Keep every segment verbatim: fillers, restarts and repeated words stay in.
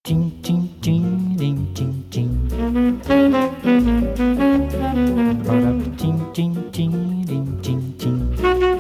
Tim, tim, tim, tim, tim, tim. Para tim, tim, tim, tim, tim, tim.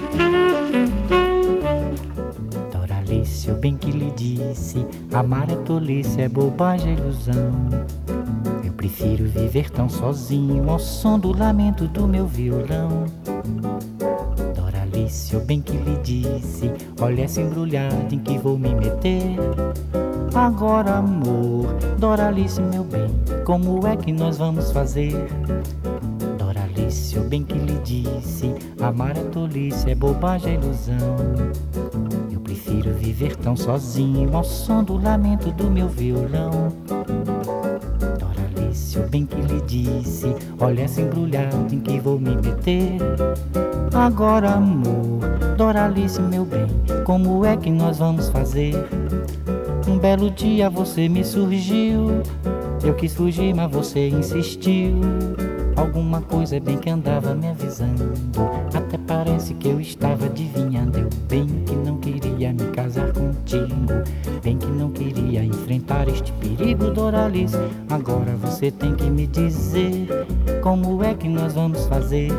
Doralice, eu bem que lhe disse, amar é tolice, é bobagem, é ilusão. Eu prefiro viver tão sozinho ao som do lamento do meu violão. Doralice, eu bem que lhe disse, olha essa embrulhada em que vou me meter. Agora, amor, Doralice, meu bem, como é que nós vamos fazer? Doralice, eu bem que lhe disse, amar é tolice, é bobagem, é ilusão. Eu prefiro viver tão sozinho ao som do lamento do meu violão. Doralice, eu bem que lhe disse, olha essa embrulhada em que vou me meter. Agora, amor, Doralice, meu bem, como é que nós vamos fazer? Um belo dia você me surgiu, eu quis fugir, mas você insistiu. Alguma coisa é bem que andava me avisando, até parece que eu estava adivinhando. Eu bem que não queria me casar contigo, bem que não queria enfrentar este perigo, Doralice. Agora você tem que me dizer, como é que nós vamos fazer?